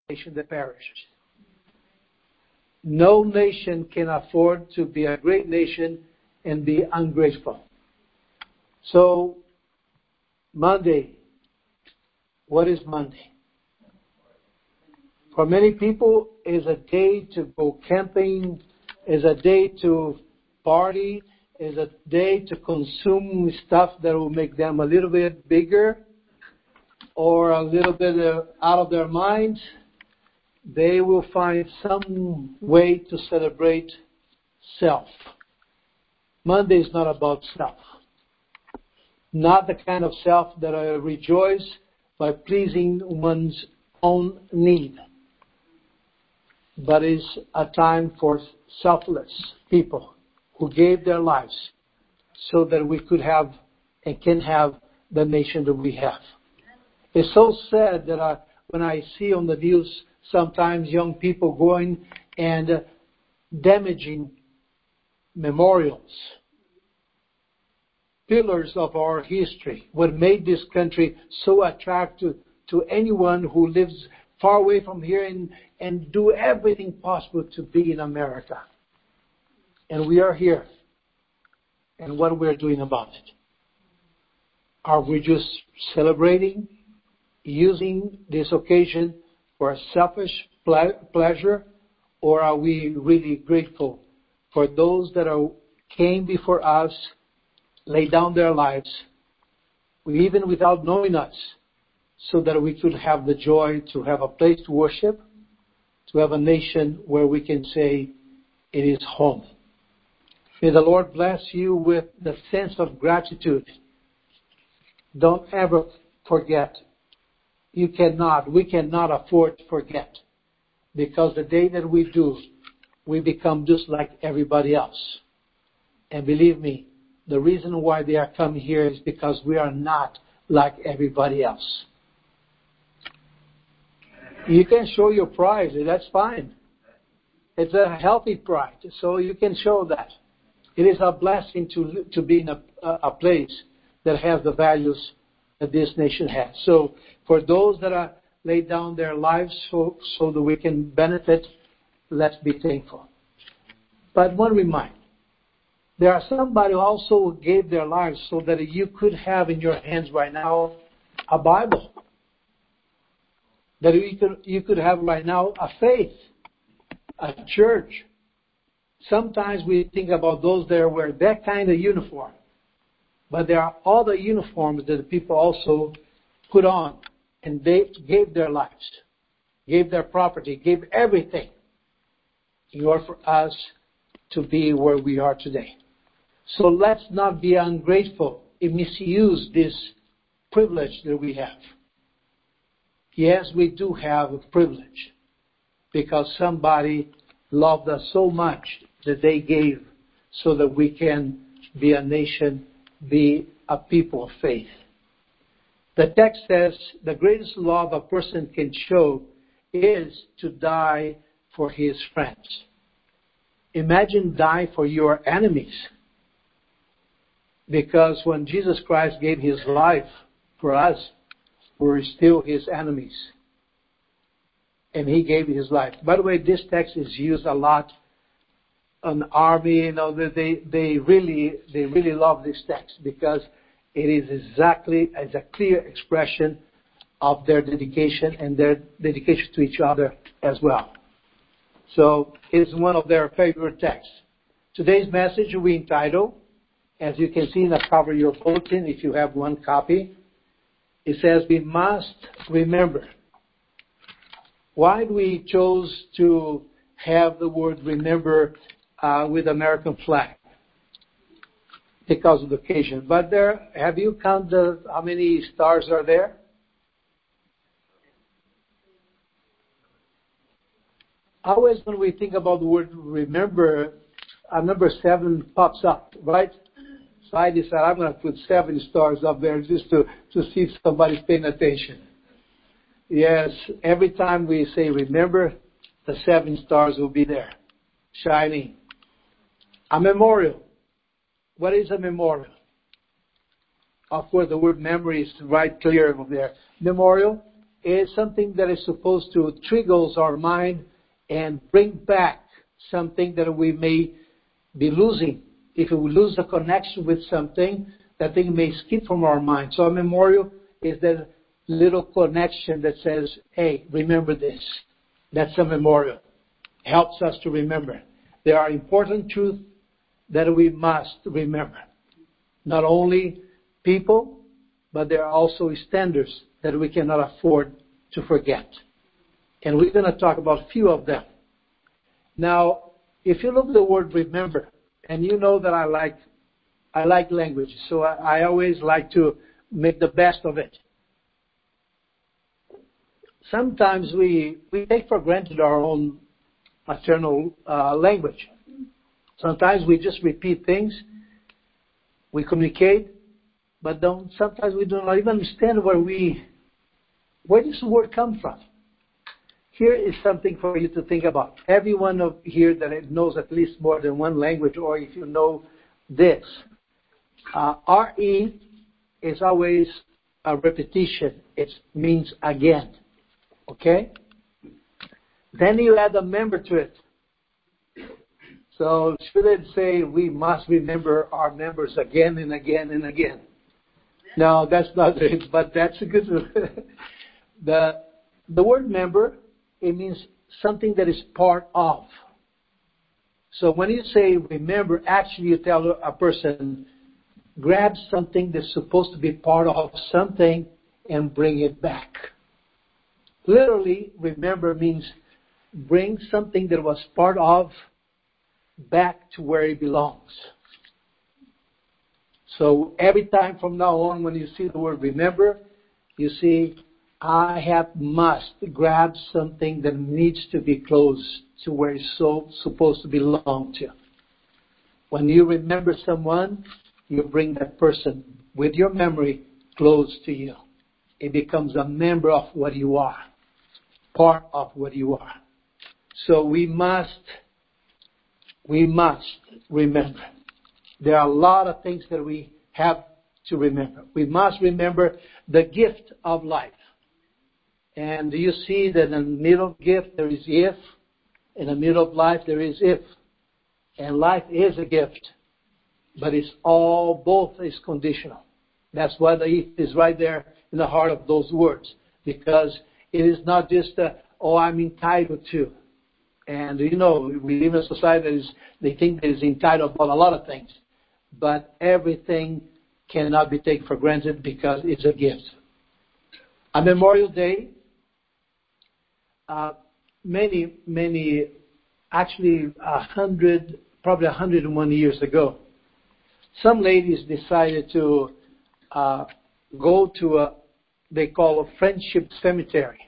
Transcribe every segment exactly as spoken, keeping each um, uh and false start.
nation that perishes. No nation can afford to be a great nation and be ungrateful. So, Monday, what is Monday? For many people, is a day to go camping, is a day to party, is a day to consume stuff that will make them a little bit bigger or a little bit uh, out of their minds. They will find some way to celebrate self. Monday is not about self. Not the kind of self that I rejoice by pleasing one's own need, but is a time for selfless people who gave their lives so that we could have and can have the nation that we have. It's so sad that I, when I see on the news sometimes young people going and uh, damaging memorials, pillars of our history, what made this country so attractive to anyone who lives far away from here and, and do everything possible to be in America. And we are here. And what we're doing about it? Are we just celebrating, using this occasion for a selfish ple- pleasure, or are we really grateful for those that are, came before us, laid down their lives, even without knowing us, so that we could have the joy to have a place to worship, to have a nation where we can say it is home. May the Lord bless you with the sense of gratitude. Don't ever forget. You cannot, we cannot afford to forget. Because the day that we do, we become just like everybody else. And believe me, the reason why they are coming here is because we are not like everybody else. You can show your pride, that's fine. It's a healthy pride, so you can show that. It is a blessing to to be in a, a place that has the values that this nation has. So for those that are laid down their lives so, so that we can benefit, let's be thankful. But one reminder, there are somebody who also gave their lives so that you could have in your hands right now a Bible. That you could, you could have right now a faith, a church. Sometimes we think about those that wear that kind of uniform. But there are other uniforms that the people also put on. And they gave their lives, gave their property, gave everything in order for us to be where we are today. So let's not be ungrateful and misuse this privilege that we have. Yes, we do have a privilege because somebody loved us so much that they gave so that we can be a nation, be a people of faith. The text says the greatest love a person can show is to die for his friends. Imagine die for your enemies. Because when Jesus Christ gave his life for us, we were still his enemies. And he gave his life. By the way, this text is used a lot on the army. You know, they they really they really love this text because it is exactly as a clear expression of their dedication and their dedication to each other as well. So it's one of their favorite texts. Today's message we entitled, as you can see in the cover of your bulletin, if you have one copy, it says, we must remember. Why do we chose to have the word remember uh, with American flag? Because of the occasion. But there, have you counted how many stars are there? Always when we think about the word remember, uh, number seven pops up, right? So I decided I'm going to put seven stars up there just to, to see if somebody's paying attention. Yes, every time we say remember, the seven stars will be there, shining. A memorial. What is a memorial? Of course, the word memory is right clear over there. Memorial is something that is supposed to trigger our mind and bring back something that we may be losing. If we lose the connection with something, that thing may skip from our mind. So a memorial is that little connection that says, hey, remember this. That's a memorial. Helps us to remember. There are important truths that we must remember. Not only people, but there are also standards that we cannot afford to forget. And we're going to talk about a few of them. Now, if you look at the word remember, and you know that I like I like language, so I, I always like to make the best of it. Sometimes we, we take for granted our own maternal uh, language. Sometimes we just repeat things, we communicate, but don't. Sometimes we do not even understand where we where does the word come from. Here is something for you to think about. Everyone of here that knows at least more than one language, or if you know this, uh, R E is always a repetition. It means again. Okay? Then you add a member to it. So should it say we must remember our members again and again and again? No, that's not it, but that's a good one. the the word member, it means something that is part of. So when you say remember, actually you tell a person, grab something that's supposed to be part of something and bring it back. Literally, remember means bring something that was part of back to where it belongs. So every time from now on when you see the word remember, you see, I have must grab something that needs to be close to where it's so supposed to belong to. When you remember someone, you bring that person with your memory close to you. It becomes a member of what you are, part of what you are. So we must, we must remember. There are a lot of things that we have to remember. We must remember the gift of life. And you see that in the middle of gift there is if, in the middle of life there is if. And life is a gift, but it's all, both is conditional. That's why the if is right there in the heart of those words. Because it is not just, a, oh, I'm entitled to. And you know, we live in a society that is, they think that is entitled about a lot of things. But everything cannot be taken for granted because it's a gift. On Memorial Day, uh, many, many, actually a hundred, probably a hundred and one years ago, some ladies decided to uh, go to a, they call a friendship cemetery,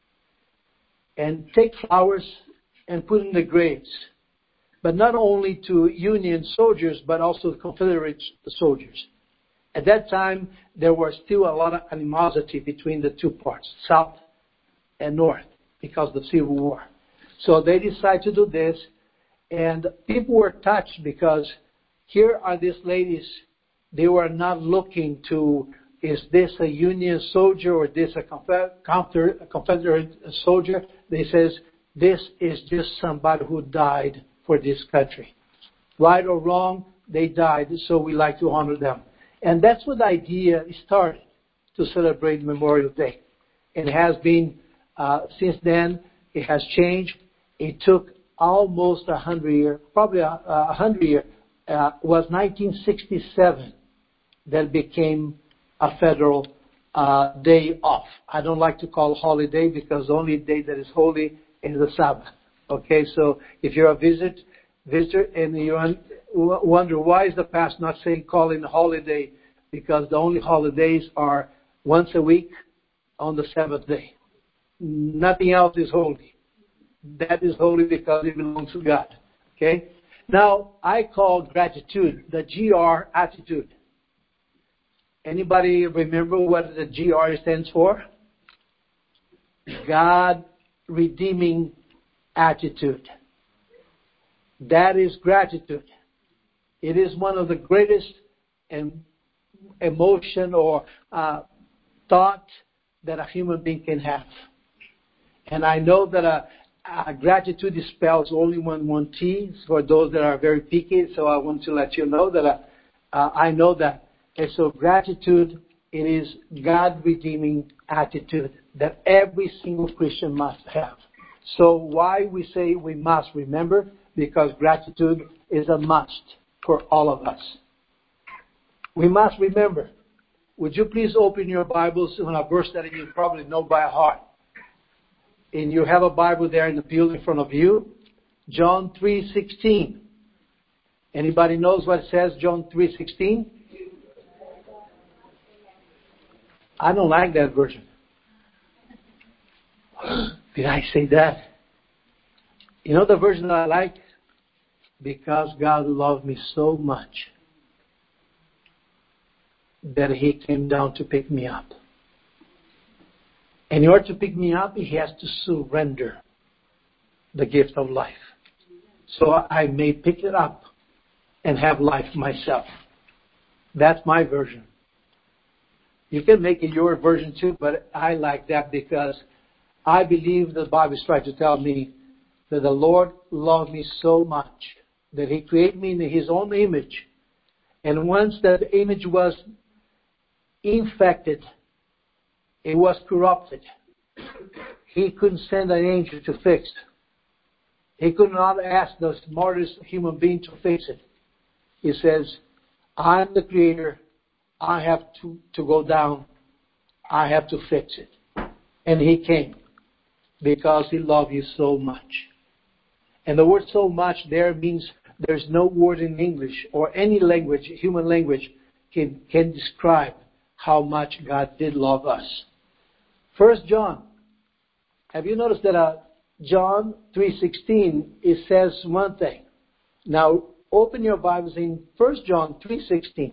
and take flowers and put in the graves. But not only to Union soldiers, but also Confederate soldiers. At that time, there was still a lot of animosity between the two parts, South and North, because of the Civil War. So they decided to do this, and people were touched because here are these ladies, they were not looking to, is this a Union soldier or is this a Confederate soldier? They says, this is just somebody who died for this country. Right or wrong, they died, so we like to honor them. And that's what the idea started, to celebrate Memorial Day. It has been, uh, since then, it has changed. It took almost a hundred years, probably a, a hundred years. Uh, was nineteen sixty-seven that became a federal uh, day off. I don't like to call holiday because the only day that is holy is the Sabbath. Okay, so if you're a visit, visitor and you wonder why is the pastor not saying call in a holiday, because the only holidays are once a week on the seventh day. Nothing else is holy. That is holy because it belongs to God. Okay? Now, I call gratitude the G R attitude. Anybody remember what the G R stands for? God redeeming attitude. That is gratitude. It is one of the greatest and emotion or uh, thought that a human being can have. And I know that a, a gratitude spells only one, one T for those that are very picky. So I want to let you know that a, uh, I know that. And so gratitude, it is God redeeming attitude that every single Christian must have. So why we say we must remember? Because gratitude is a must for all of us. We must remember. Would you please open your Bibles on a verse that you probably know by heart? And you have a Bible there in the pew in front of you. John three sixteen. Anybody knows what it says, John three sixteen? I don't like that version. Did I say that? You know the version that I like? Because God loved me so much that He came down to pick me up. And in order to pick me up, He has to surrender the gift of life. So I may pick it up and have life myself. That's my version. You can make it your version too, but I like that because I believe the Bible is trying to tell me that the Lord loved me so much that He created me in His own image. And once that image was infected, it was corrupted. He couldn't send an angel to fix it. He could not ask the smartest human being to fix it. He says, I'm the creator. I have to, to go down. I have to fix it. And He came because He loved you so much. And the word so much there means there's no word in English or any language, human language, can, can describe how much God did love us. First John. Have you noticed that uh, John three sixteen, it says one thing. Now, open your Bibles in First John three sixteen.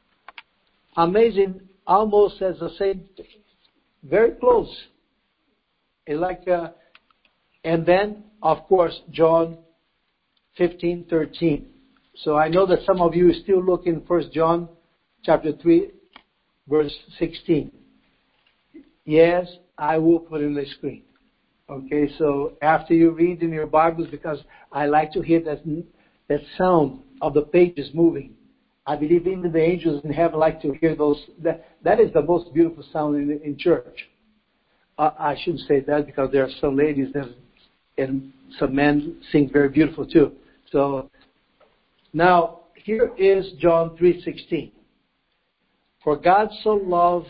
Amazing, almost says the same thing. Very close. It's like, uh, and then, of course, John fifteen thirteen. So I know that some of you are still looking First John chapter three, verse sixteen. Yes, I will put in the screen. Okay, so after you read in your Bibles, because I like to hear that that sound of the pages moving. I believe even the angels in heaven like to hear those. That that is the most beautiful sound in, in church. Uh, I shouldn't say that because there are some ladies that, and some men sing very beautiful too. So now here is John three sixteen. For God so loved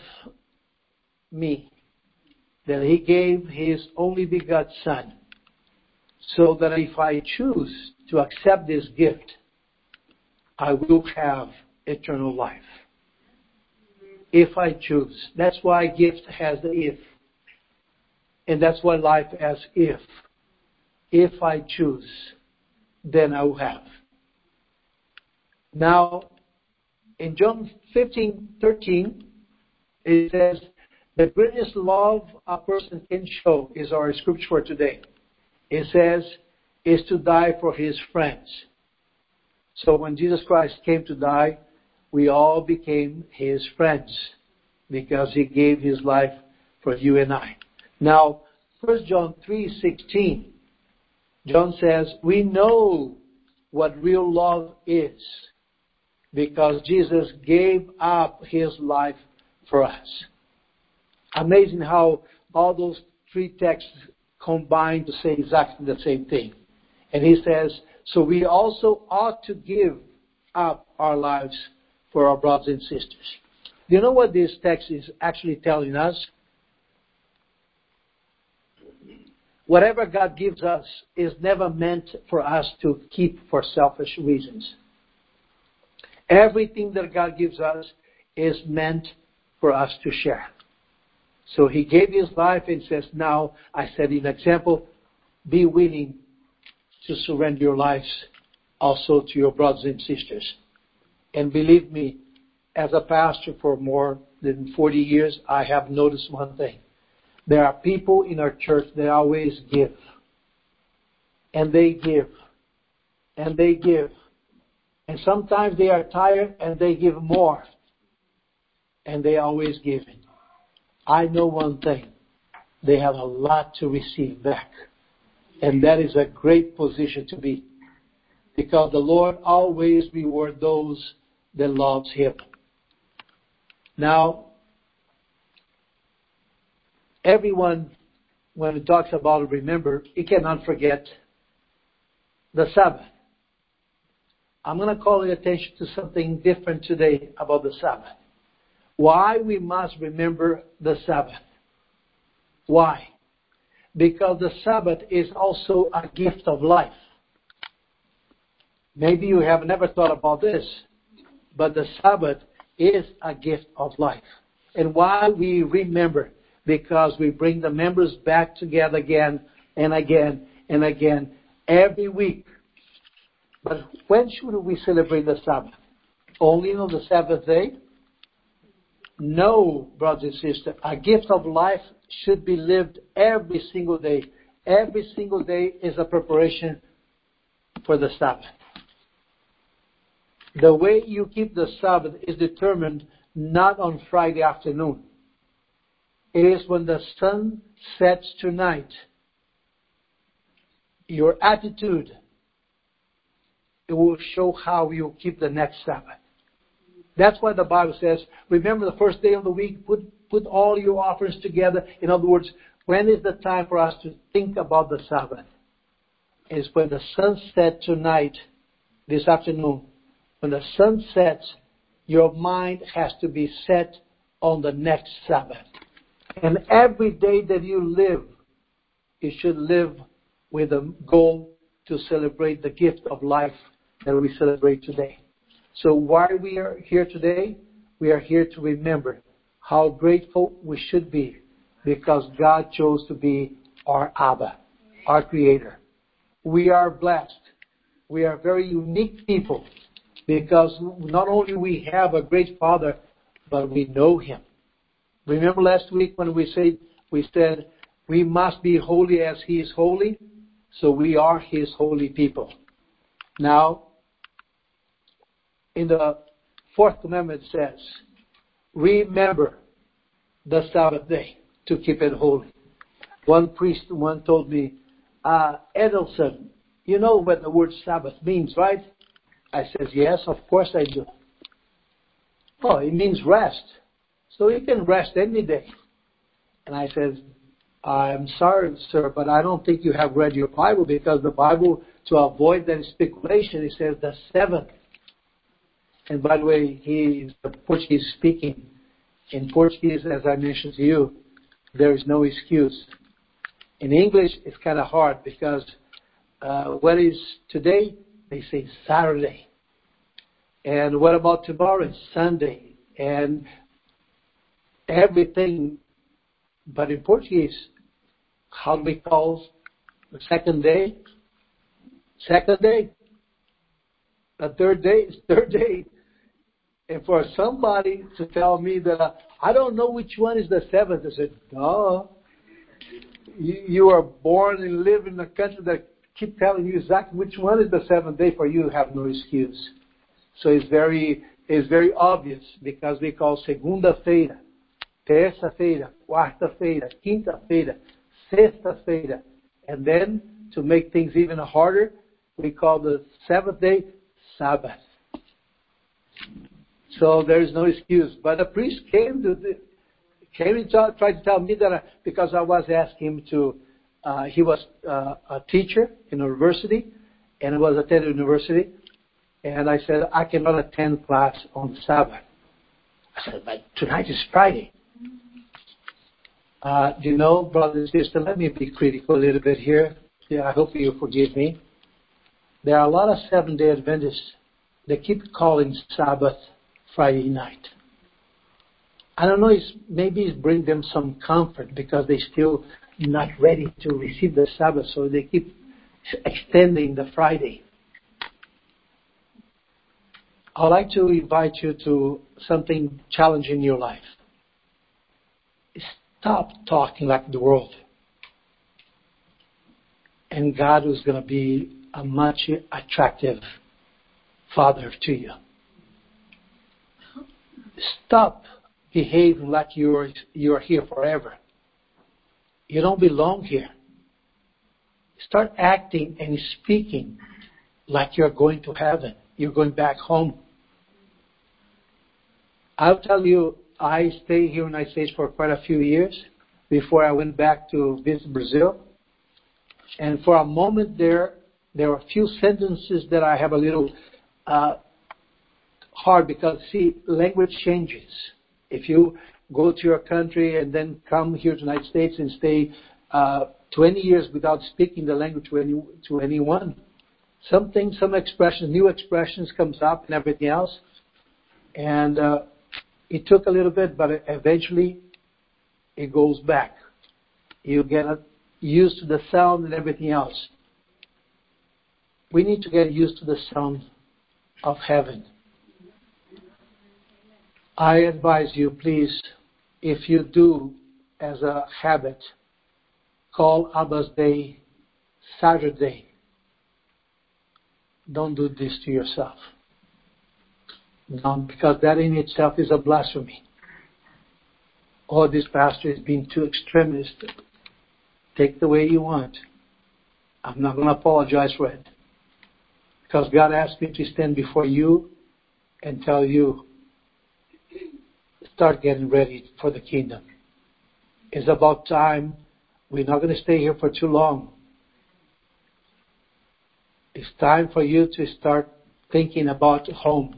me that He gave His only begotten Son, so that if I choose to accept this gift, I will have eternal life. If I choose. That's why gift has the if. And that's why life has if. If I choose, then I will have. Now, in John fifteen thirteen, it says, the greatest love a person can show is our scripture for today. It says, is to die for his friends. So when Jesus Christ came to die, we all became His friends because He gave His life for you and I. Now, First John three sixteen, John says, we know what real love is because Jesus gave up His life for us. Amazing how all those three texts combine to say exactly the same thing. And he says, so we also ought to give up our lives for our brothers and sisters. Do you know what this text is actually telling us? Whatever God gives us is never meant for us to keep for selfish reasons. Everything that God gives us is meant for us to share. So He gave His life and says, now, I said in example, be willing to surrender your lives also to your brothers and sisters. And believe me, as a pastor for more than forty years, I have noticed one thing. There are people in our church that always give. And they give. And they give. And sometimes they are tired and they give more. And they always give. I know one thing. They have a lot to receive back. And that is a great position to be. Because the Lord always rewards those that loves Him. Now, everyone, when he talks about remember, he cannot forget the Sabbath. I'm going to call your attention to something different today about the Sabbath. Why we must remember the Sabbath. Why? Because the Sabbath is also a gift of life. Maybe you have never thought about this, but the Sabbath is a gift of life. And why we remember? Because we bring the members back together again and again and again every week. But when should we celebrate the Sabbath? Only on the Sabbath day? No, brothers and sisters. A gift of life should be lived every single day. Every single day is a preparation for the Sabbath. The way you keep the Sabbath is determined not on Friday afternoon. It is when the sun sets tonight. Your attitude, it will show how you keep the next Sabbath. That's why the Bible says, remember the first day of the week, put, put all your offerings together. In other words, when is the time for us to think about the Sabbath? It's when the sun sets tonight, this afternoon. When the sun sets, your mind has to be set on the next Sabbath. And every day that you live, you should live with a goal to celebrate the gift of life that we celebrate today. So why we are here today? We are here to remember how grateful we should be because God chose to be our Abba, our Creator. We are blessed. We are very unique people because not only we have a great Father, but we know Him. Remember last week when we said we said we must be holy as He is holy, so we are His holy people. Now, in the fourth commandment it says, remember the Sabbath day to keep it holy. One priest one told me, uh, Edelson, you know what the word Sabbath means, right? I says, yes, of course I do. Oh, it means rest. So you can rest any day. And I says, I'm sorry, sir, but I don't think you have read your Bible because the Bible, to avoid that speculation, it says the seventh. And by the way, he is Portuguese speaking. In Portuguese, as I mentioned to you, there is no excuse. In English, it's kind of hard because uh, what is today? They say Saturday. And what about tomorrow? It's Sunday. And everything. But in Portuguese, how do we call the second day? Second day. The third day is third day. And for somebody to tell me that uh, I don't know which one is the seventh, I said, duh. You, you are born and live in a country that keep telling you exactly which one is the seventh day. For you, have no excuse. So it's very, it's very obvious because we call segunda-feira, terça-feira, quarta-feira, quinta-feira, sexta-feira. And then, to make things even harder, we call the seventh day Sabbath. So there is no excuse. But the priest came to the, came and t- tried to tell me that I, because I was asking him to, uh, he was uh, a teacher in a university, and I was attending university, and I said, I cannot attend class on Sabbath. I said, but tonight is Friday. Uh, do you know, brothers and sisters, let me be critical a little bit here. Yeah, I hope you forgive me. There are a lot of Seventh-day Adventists that keep calling Sabbath Friday night. I don't know, it's, maybe it's bring them some comfort because they still not ready to receive the Sabbath, so they keep extending the Friday. I'd like to invite you to something challenging in your life. Stop talking like the world. And God is going to be a much attractive Father to you. Stop behaving like you're, you're here forever. You don't belong here. Start acting and speaking like you're going to heaven. You're going back home. I'll tell you, I stayed here in the United States for quite a few years before I went back to visit Brazil. And for a moment there, there were a few sentences that I have a little uh, hard because, see, language changes. If you go to your country and then come here to the United States and stay uh, twenty years without speaking the language to, any, to anyone, something, some expressions, new expressions comes up and everything else. And uh, it took a little bit, but eventually it goes back. You get used to the sound and everything else. We need to get used to the sound of heaven. I advise you, please, if you do as a habit, call Abba's Day Saturday. Don't do this to yourself. No, because that in itself is a blasphemy. Oh, this pastor is being too extremist. Take the way you want. I'm not going to apologize for it. Because God asked me to stand before you and tell you, start getting ready for the kingdom. It's about time. We're not going to stay here for too long. It's time for you to start thinking about home.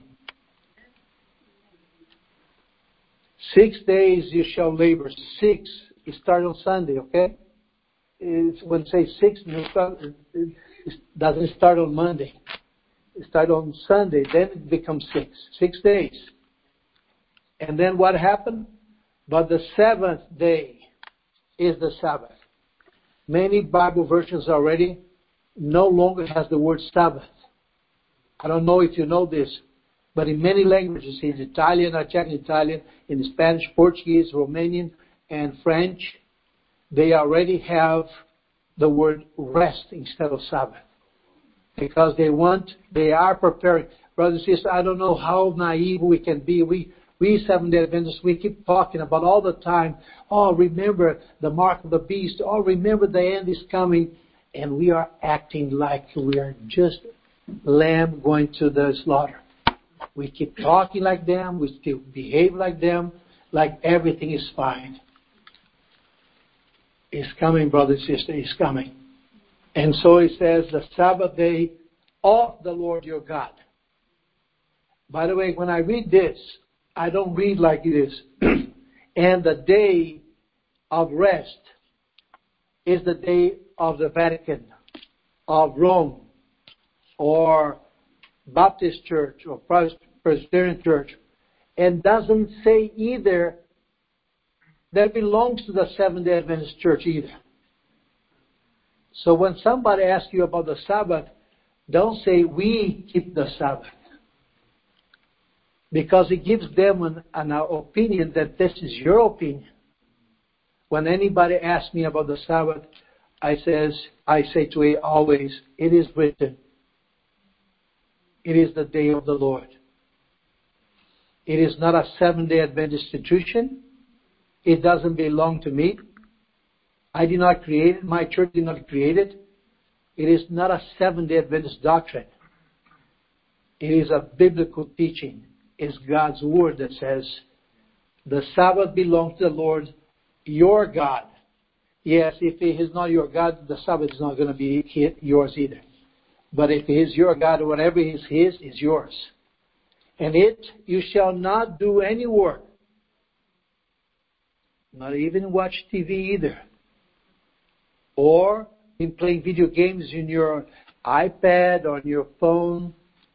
Six days you shall labor. Six. You start on Sunday, okay? It's, when you say six, it doesn't start on Monday. It starts on Sunday, then it becomes six. Six days. And then what happened? But the seventh day is the Sabbath. Many Bible versions already no longer has the word Sabbath. I don't know if you know this, but in many languages, in Italian, I checked in Italian, in Spanish, Portuguese, Romanian, and French, they already have the word rest instead of Sabbath. Because they want, they are preparing. Brothers and sisters, I don't know how naive we can be. We, we Seventh-day Adventists, we keep talking about all the time, oh, remember the mark of the beast. Oh, remember the end is coming. And we are acting like we are just lamb going to the slaughter. We keep talking like them. We still behave like them, like everything is fine. It's coming, brothers and sisters, it's coming. And so it says, the Sabbath day of the Lord your God. By the way, when I read this, I don't read like it is. And the day of rest is the day of the Vatican, of Rome, or Baptist Church, or Presbyterian Church. And doesn't say either that belongs to the Seventh-day Adventist Church either. So when somebody asks you about the Sabbath, don't say we keep the Sabbath. Because it gives them an, an opinion that this is your opinion. When anybody asks me about the Sabbath, I says, I say to it always, it is written. It is the day of the Lord. It is not a Seventh-day Adventist institution. It doesn't belong to me. I did not create it. My church did not create it. It is not a Seventh-day Adventist doctrine. It is a biblical teaching. It's God's word that says, the Sabbath belongs to the Lord, your God. Yes, if He is not your God, the Sabbath is not going to be yours either. But if He is your God, whatever is His, is yours. And it, you shall not do any work. Not even watch T V either. Or in playing video games in your iPad or on your phone.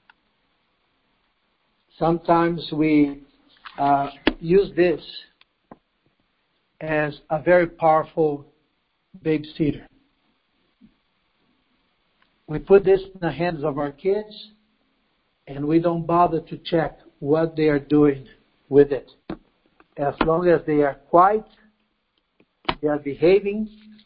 Sometimes we uh, use this as a very powerful babysitter. We put this in the hands of our kids and we don't bother to check what they are doing with it. As long as they are quiet, they are behaving,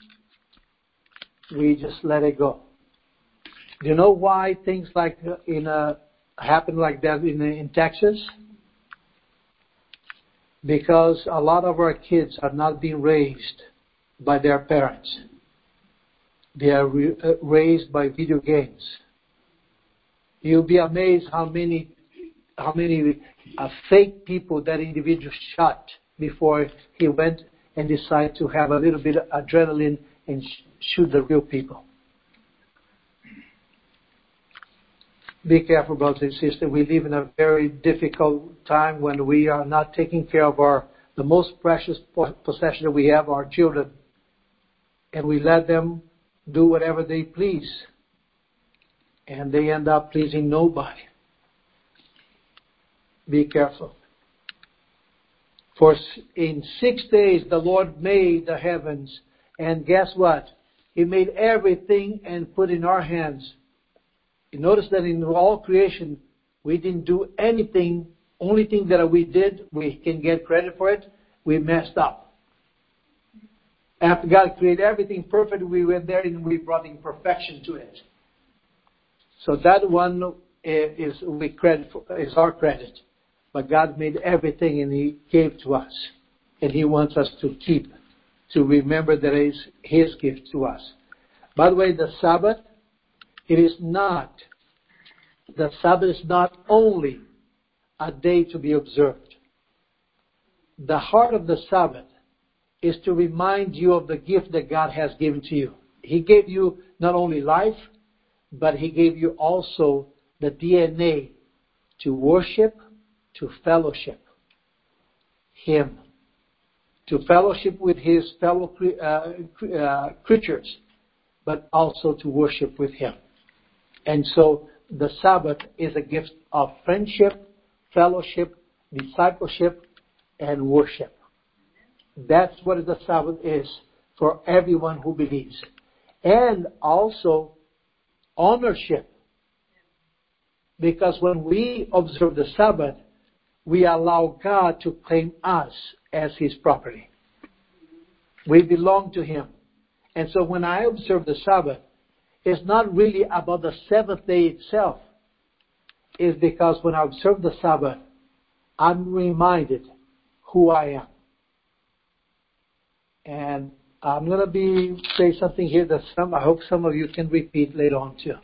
we just let it go. Do you know why things like in a, happen like that in, in Texas? because a lot of our kids are not being raised by their parents. They are re- uh, raised by video games. You'll be amazed how many how many uh, fake people that individual shot before he went and decided to have a little bit of adrenaline and sh- shoot the real people. Be careful, brothers and sisters. We live in a very difficult time when we are not taking care of our the most precious possession that we have, our children, and we let them do whatever they please, and they end up pleasing nobody. Be careful. For in six days the Lord made the heavens, and guess what? He made everything and put in our hands. You notice that in all creation, we didn't do anything. Only thing that we did, we can get credit for it, we messed up. After God created everything perfect, we went there and we brought imperfection to it. So that one is we credit for, is our credit. But God made everything and He gave to us. And He wants us to keep, to remember that it is His gift to us. By the way, the Sabbath, it is not, the Sabbath is not only a day to be observed. The heart of the Sabbath is to remind you of the gift that God has given to you. He gave you not only life, but He gave you also the D N A to worship, to fellowship Him, to fellowship with His fellow uh, uh, creatures, but also to worship with Him. And so the Sabbath is a gift of friendship, fellowship, discipleship, and worship. That's what the Sabbath is for everyone who believes. And also ownership. Because when we observe the Sabbath, we allow God to claim us as His property. We belong to Him. And so when I observe the Sabbath, it's not really about the seventh day itself. It's because when I observe the Sabbath, I'm reminded who I am. And I'm going to be say something here that some I hope some of you can repeat later on too.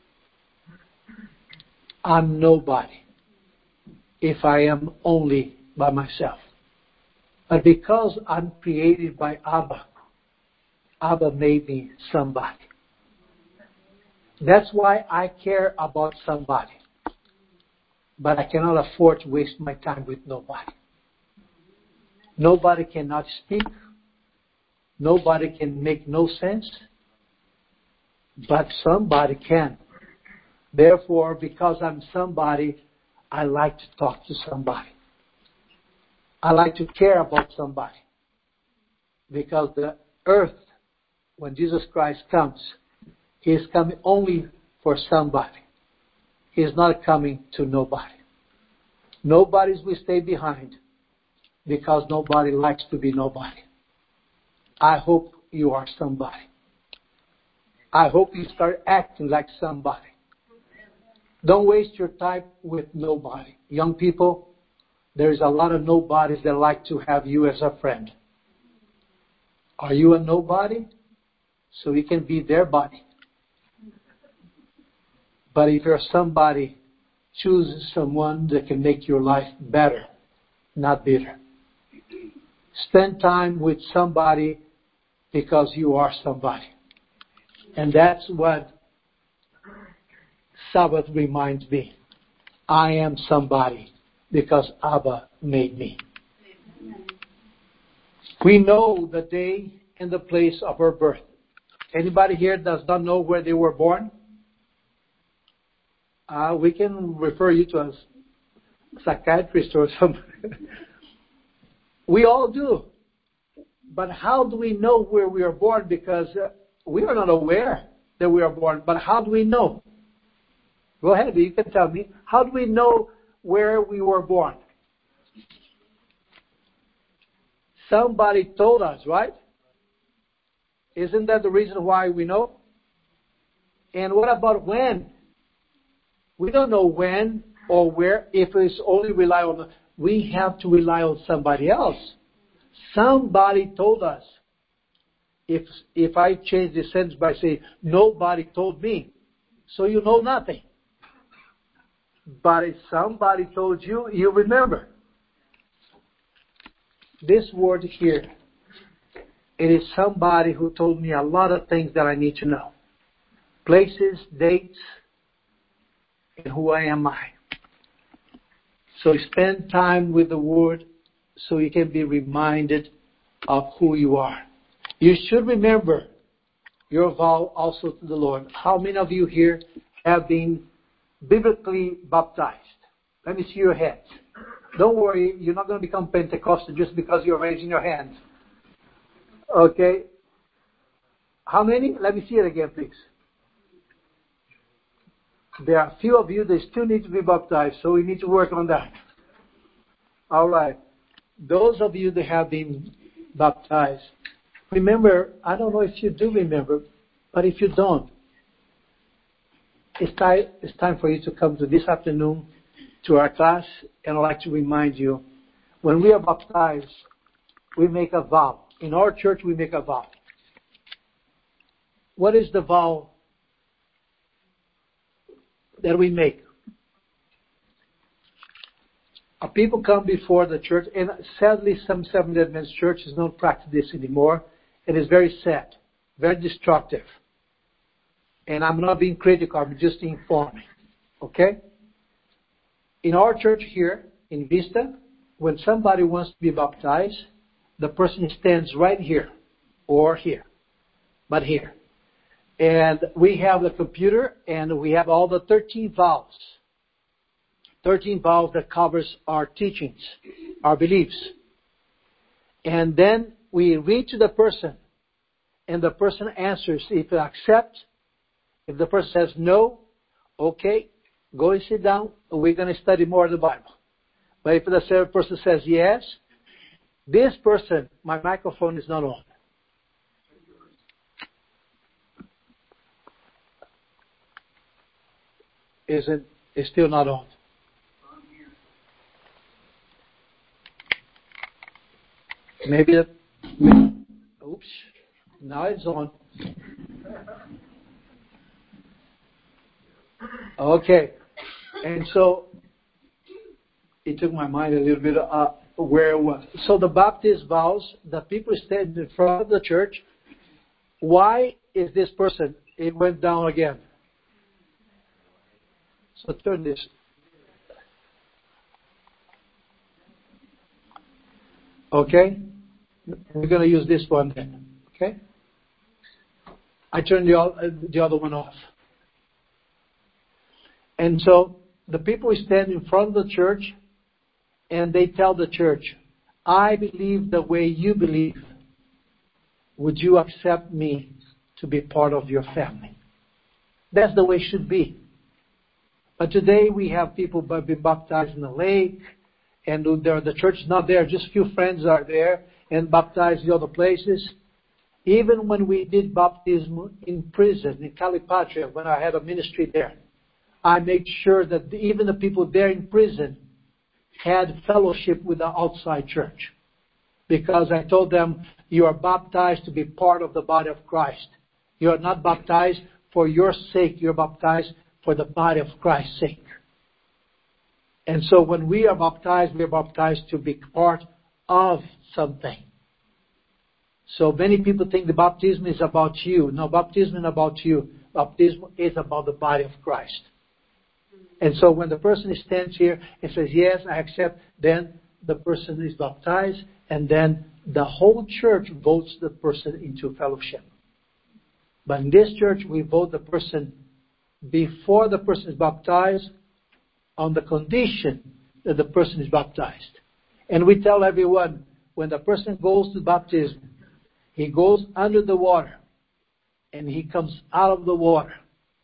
I'm nobody if I am only by myself. But because I'm created by Abba, Abba made me somebody. That's why I care about somebody. But I cannot afford to waste my time with nobody. Nobody cannot speak. Nobody can make no sense. But somebody can. Therefore, because I'm somebody, I like to talk to somebody. I like to care about somebody. Because the earth, when Jesus Christ comes, He is coming only for somebody. He is not coming to nobody. Nobody's will stay behind because nobody likes to be nobody. I hope you are somebody. I hope you start acting like somebody. Don't waste your time with nobody. Young people, there's a lot of nobodies that like to have you as a friend. Are you a nobody? So you can be their buddy. But if you're somebody, choose someone that can make your life better, not bitter. Spend time with somebody because you are somebody. And that's what Sabbath reminds me. I am somebody because Abba made me. We know the day and the place of our birth. Anybody here does not know where they were born? Uh, we can refer you to a psychiatrist or something. We all do. But how do we know where we are born? Because uh, we are not aware that we are born. But how do we know? Go ahead, you can tell me. How do we know where we were born? Somebody told us, right? Isn't that the reason why we know? And what about when? We don't know when or where if it's only rely on we have to rely on somebody else. Somebody told us. If if I change the sentence by saying, nobody told me, so you know nothing. But if somebody told you, you remember. This word here, it is somebody who told me a lot of things that I need to know. Places, dates, and who I am I. So spend time with the Word so you can be reminded of who you are. You should remember your vow also to the Lord. How many of you here have been biblically baptized? Let me see your hands. Don't worry, you're not going to become Pentecostal just because you're raising your hands. Okay? How many? Let me see it again, please. There are a few of you that still need to be baptized, so we need to work on that. All right. Those of you that have been baptized, remember, I don't know if you do remember, but if you don't, it's time, it's time for you to come to this afternoon to our class, and I'd like to remind you, when we are baptized, we make a vow. In our church, we make a vow. What is the vow that we make? Uh, people come before the church, and sadly some Seventh-day Adventist churches don't practice this anymore. It is very sad, very destructive. And I'm not being critical, I'm just informing. Okay? In our church here, in Vista, when somebody wants to be baptized, the person stands right here, or here, but here. And we have the computer, and we have all the thirteen vows. thirteen vows that covers our teachings, our beliefs. And then we read to the person, and the person answers if they accept. If the person says no, okay, go and sit down, we're going to study more of the Bible. But if the person says yes, this person, my microphone is not on. Isn't it's still not on? Maybe it, oops, now it's on. Okay, and so it took my mind a little bit uh, where it was. So the Baptist vows, the people stand in front of the church. Why is this person? It went down again. So turn this. Okay? We're going to use this one then. Okay? I turned the, the other one off. And so the people stand in front of the church and they tell the church, I believe the way you believe. Would you accept me to be part of your family? That's the way it should be. But today we have people being baptized in the lake, and the church is not there. Just a few friends are there and baptized in other places. Even when we did baptism in prison, in Calipatria, when I had a ministry there, I made sure that even the people there in prison had fellowship with the outside church. Because I told them, you are baptized to be part of the body of Christ. You are not baptized for your sake. You are baptized for the body of Christ's sake. And so when we are baptized, we are baptized to be part of something. So many people think the baptism is about you. No, baptism is about you. Baptism is about the body of Christ. And so when the person stands here and says, yes, I accept, then the person is baptized, and then the whole church votes the person into fellowship. But in this church, we vote the person before the person is baptized on the condition that the person is baptized. And we tell everyone, when the person goes to baptism, he goes under the water and he comes out of the water.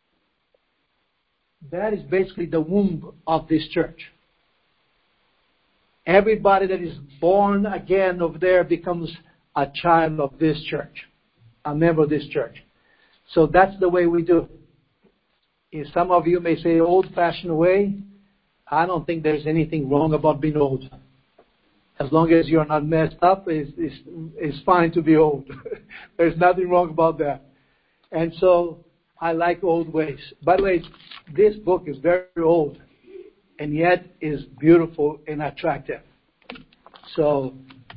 That is basically the womb of this church. Everybody that is born again over there becomes a child of this church, a member of this church. So that's the way we do it. If some of you may say old-fashioned way, I don't think there's anything wrong about being old. As long as you're not messed up, it's, it's, it's fine to be old. There's nothing wrong about that. And so I like old ways. By the way, this book is very old and yet is beautiful and attractive. So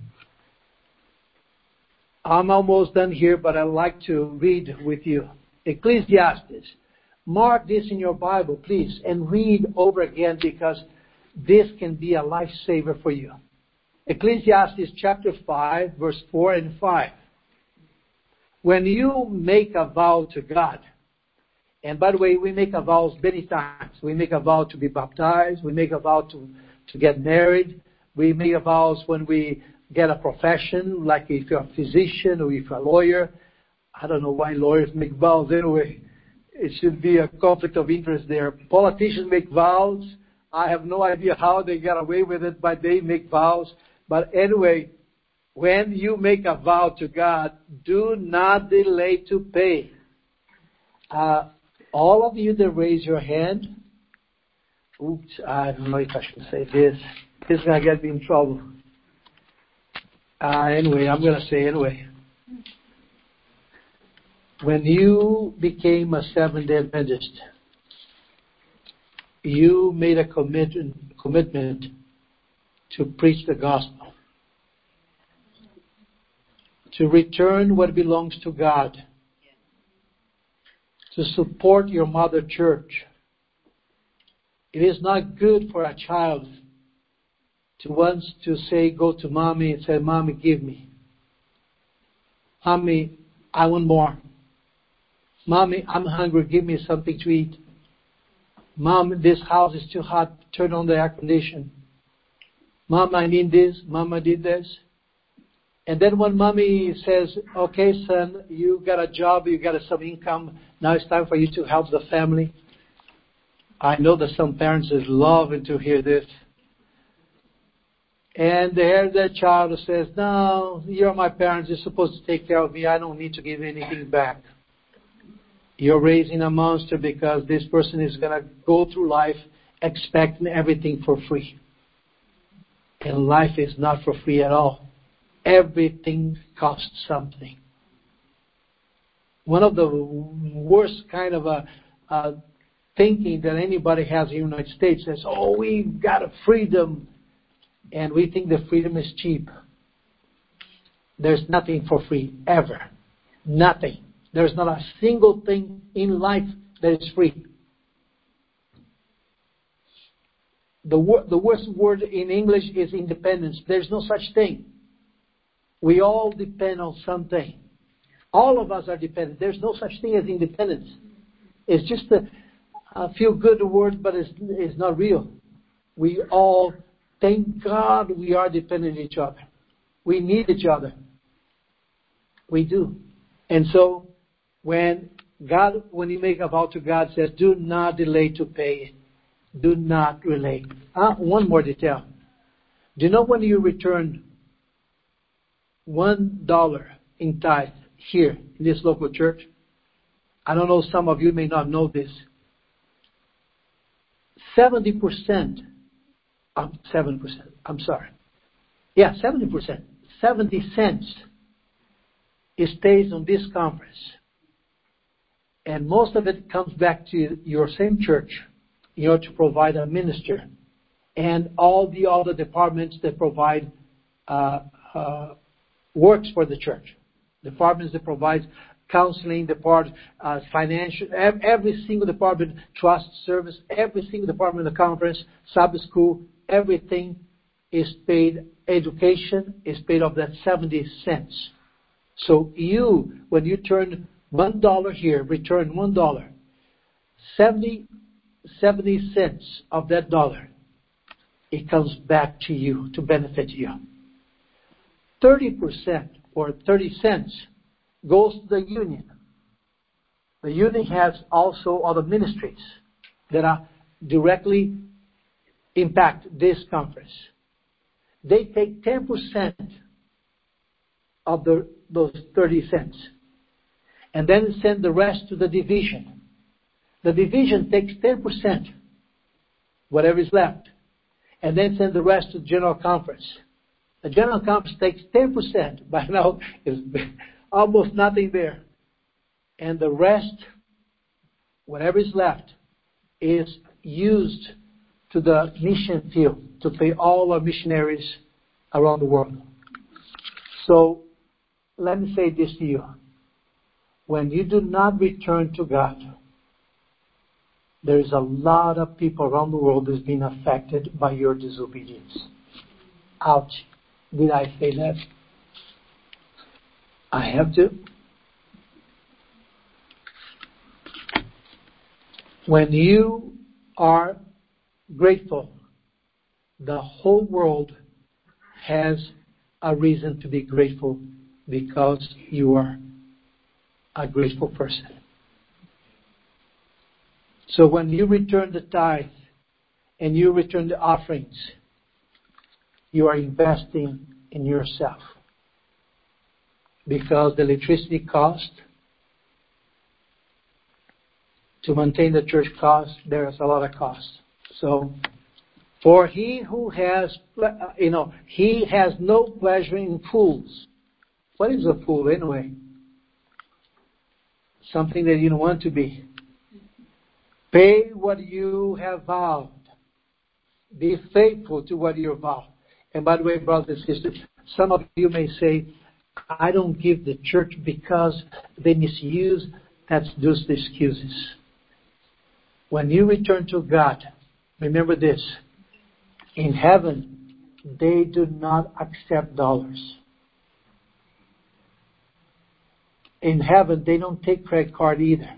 I'm almost done here, but I'd like to read with you. Ecclesiastes. Mark this in your Bible, please, and read over again because this can be a lifesaver for you. Ecclesiastes chapter five, verse four and five. When you make a vow to God, and by the way, we make a vows many times. We make a vow to be baptized. We make a vow to, to get married. We make a vows when we get a profession, like if you're a physician or if you're a lawyer. I don't know why lawyers make vows anyway. It should be a conflict of interest there. Politicians make vows. I have no idea how they got away with it, but they make vows. But anyway, when you make a vow to God, do not delay to pay. Uh, all of you that raise your hand, oops, I don't know if I should say this. This is going to get me in trouble. Uh, anyway, I'm going to say anyway. When you became a Seventh-day Adventist, you made a commitment, commitment to preach the gospel, to return what belongs to God, to support your mother church. It is not good for a child to want to say, go to mommy and say, Mommy, give me. Mommy, I want more. Mommy, I'm hungry. Give me something to eat. Mom, this house is too hot. Turn on the air condition. Mom, I need this. Mom, I did this. And then when mommy says, okay, son, you got a job, you got some income. Now it's time for you to help the family. I know that some parents is loving to hear this. And there the child says, no, you're my parents. You're supposed to take care of me. I don't need to give anything back. You're raising a monster because this person is going to go through life expecting everything for free. And life is not for free at all. Everything costs something. One of the worst kind of a, a thinking that anybody has in the United States is, oh, we've got a freedom. And we think the freedom is cheap. There's nothing for free, ever. Nothing. There's not a single thing in life that is free. The, wor- the worst word in English is independence. There's no such thing. We all depend on something. All of us are dependent. There's no such thing as independence. It's just a, a feel-good word, but it's, it's not real. We all, thank God, we are dependent on each other. We need each other. We do. And so, when God, when you make a vow to God, says, do not delay to pay it. Do not delay. Ah, one more detail. Do you know when you return one dollar in tithe here in this local church? I don't know, some of you may not know this. Seventy percent, um, seven percent. I'm sorry. Yeah, seventy percent. Seventy cents. It stays on this conference. And most of it comes back to your same church in order to provide a minister and all the other departments that provide uh, uh, works for the church. Departments that provide counseling, depart, uh, financial, every single department, trust service, every single department of the conference, Sabbath school, everything is paid. Education is paid of that seventy cents. So you, when you turn one dollar here, return one dollar, seventy, seventy cents of that dollar, it comes back to you to benefit you. Thirty percent or thirty cents goes to the union. The union has also other ministries that are directly impact this conference. They take ten percent of the, those thirty cents and then send the rest to the division. The division takes ten percent, whatever is left, and then send the rest to the general conference. The general conference takes ten percent. By now, it's almost nothing there. And the rest, whatever is left, is used to the mission field to pay all our missionaries around the world. So, let me say this to you. When you do not return to God, there is a lot of people around the world that's been affected by your disobedience. Ouch. Did I say that? I have to. When you are grateful, the whole world has a reason to be grateful because you are a grateful person. So when you return the tithe and you return the offerings, you are investing in yourself. Because the electricity cost, to maintain the church cost, there is a lot of cost. So, for he who has, you know, he has no pleasure in fools. What is a fool anyway? Something that you don't want to be. Pay what you have vowed. Be faithful to what you vowed. And by the way, brothers and sisters, some of you may say, I don't give the church because they misuse. That's just excuses. When you return to God, remember this. In heaven, they do not accept dollars. In heaven, they don't take credit card either.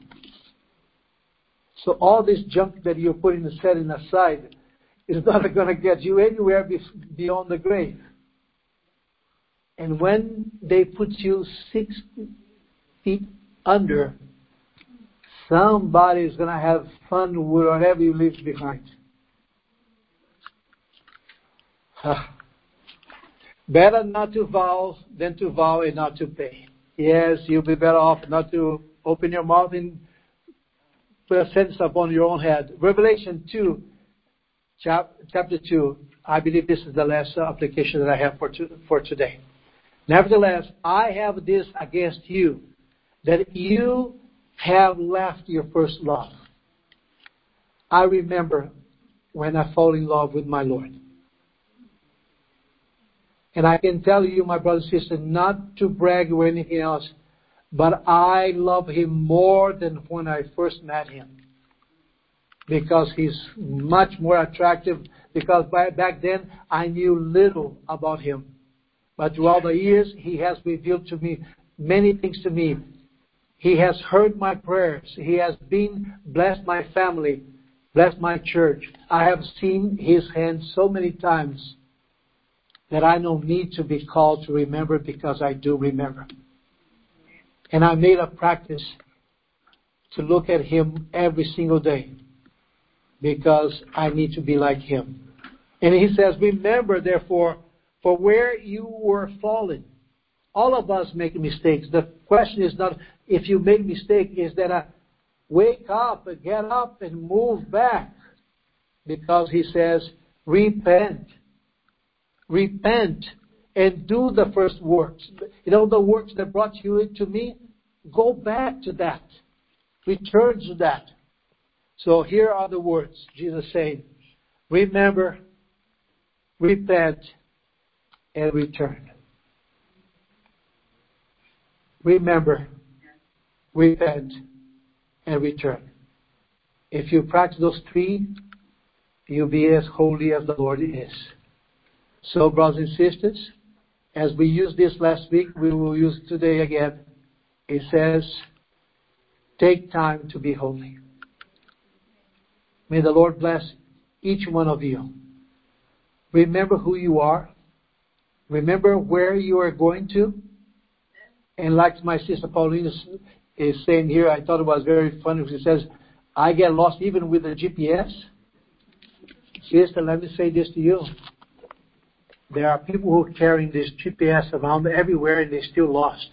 So all this junk that you're putting and setting aside is not going to get you anywhere beyond the grave. And when they put you six feet under, somebody is going to have fun with whatever you leave behind. Better not to vow than to vow and not to pay. Yes, you'll be better off not to open your mouth and put a sentence upon your own head. Revelation two, chapter two. I believe this is the last application that I have for to, for today. Nevertheless, I have this against you, that you have left your first love. I remember when I fell in love with my Lord. And I can tell you, my brother and sister, not to brag or anything else, but I love Him more than when I first met Him. Because He's much more attractive, because by, back then I knew little about Him. But throughout the years, He has revealed to me many things to me. He has heard my prayers. He has been blessed my family, blessed my church. I have seen His hand so many times that I don't need to be called to remember, because I do remember. And I made a practice to look at Him every single day, because I need to be like Him. And He says, remember therefore, for where you were fallen. All of us make mistakes. The question is not if you make a mistake, is that I wake up and get up and move back. Because He says, repent. Repent and do the first works. You know, the works that brought you into me, go back to that. Return to that. So here are the words Jesus saying, remember, repent, and return. Remember, repent, and return. If you practice those three, you'll be as holy as the Lord is. So, brothers and sisters, as we used this last week, we will use it today again. It says, take time to be holy. May the Lord bless each one of you. Remember who you are. Remember where you are going to. And like my sister Pauline is, is saying here, I thought it was very funny. She says, I get lost even with the G P S. Sister, let me say this to you. There are people who are carrying this G P S around everywhere and they're still lost.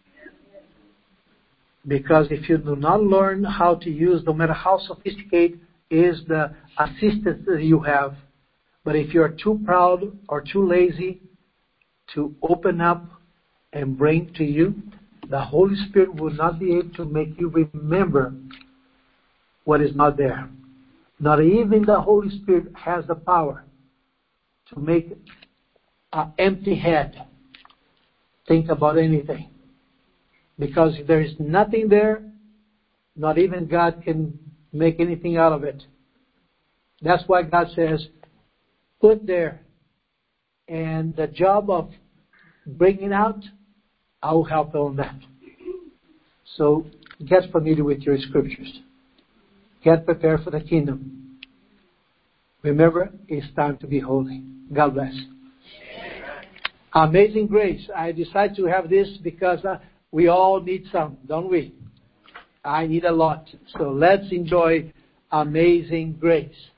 Because if you do not learn how to use, no matter how sophisticated is the assistance that you have, but if you are too proud or too lazy to open up and bring to you, the Holy Spirit will not be able to make you remember what is not there. Not even the Holy Spirit has the power to make an empty head think about anything. Because if there is nothing there, not even God can make anything out of it. That's why God says, put there. And the job of bringing out, I will help on that. So get familiar with your scriptures. Get prepared for the kingdom. Remember, it's time to be holy. God bless. Amazing Grace. I decided to have this because uh, we all need some, don't we? I need a lot. So let's enjoy Amazing Grace.